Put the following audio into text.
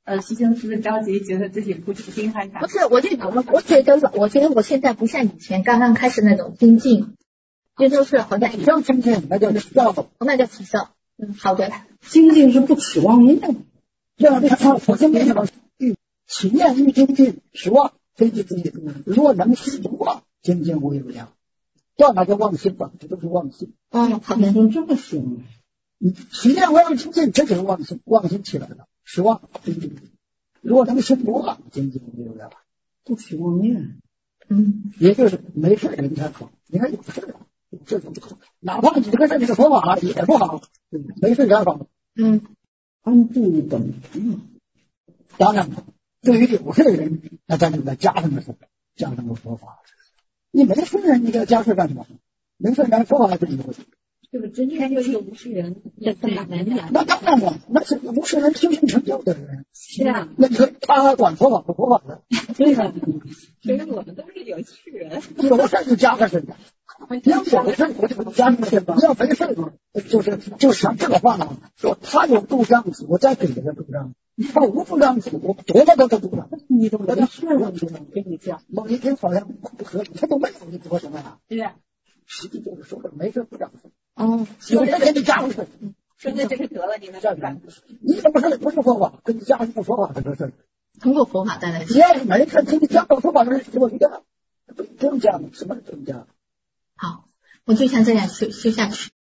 师兄是不是着急，觉得自己不是心害他？ 不是，我觉得我现在不像以前刚刚开始那种精进，就是好像比较精进，那叫提高， 那叫提高。好的。 精进是不起妄念的，要看佛经里头，起念欲精进，实妄非精进。若能心不妄，精进无有量。断了就妄心吧，这都是妄心。 好的。 这么行，你起念我要精进，这就是妄心，妄心起来了，实妄精进。如果能心不妄，精进无有量，不起妄念。也就是没事人才好，你看有事啊，这种哪怕你这个事你的说法也不好，没事才好。安住等局。当然对于有事人，那咱就再加上个说法。你没事人，你给他加事干什么？没事人说法是你的问题。 这个真正是无事人，这更难讲。 那当然了，那是无事人修行成就的人。 是啊， 那你说他管说法不说法的？ 对啊，其实我们都是有趣人。 有事就加个事。你要有事我就加个事，你要没事就像这个话呢，说他有度量子，我再给他度量子。他无度量子，我多了他度量。你都没事了，跟你讲，某一天好像不合理，他都没有，你说什么呀？ 对呀， 实际就是说的没事不讲事。有人给你加个事， 说那这个得了，你能干？ 你怎么事不是说法，跟你加一个说法这个事， 通过佛法带来。 你要是没事，给你加个说法是多余的，不用加，什么都不用加。 好，我就像这样修下去。